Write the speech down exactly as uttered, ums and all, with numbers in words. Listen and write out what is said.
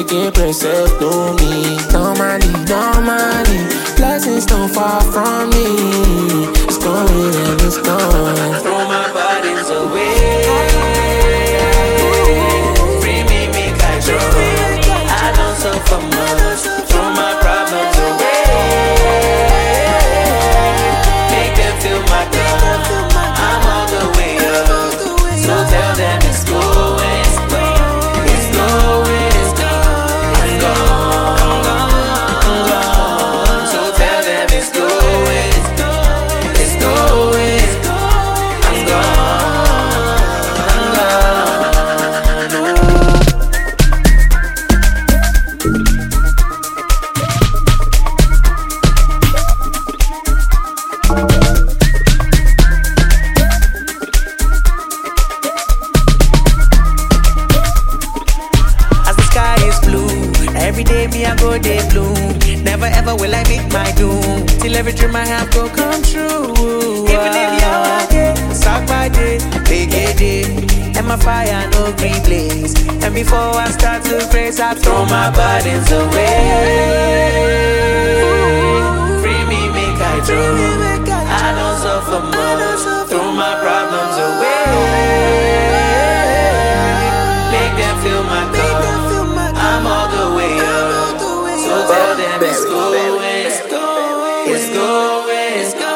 que precepto me. No money, no money, blessings don't fall from me. It's going and it's going. Throw my burdens away. Free me, make I draw. I don't suffer much. Throw my problems away. Make them feel my God. I'm all the way up. So tell them it's going. It's going. I'm gone. I'm gone. So tell them it's going. It's going. I'm gone. I'm gone. As the sky is blue, every day me I go day bloom. Never ever will I meet my doom, till every dream I have go come true. Even if you're day, suck by day, big day, and my fire no green blaze. And before I start to praise, I throw my burdens away. Free me, make I draw. I don't suffer much. Throw my problems away. Make them feel my God. I'm all the way up. So tell them it's going. It's going. It's going.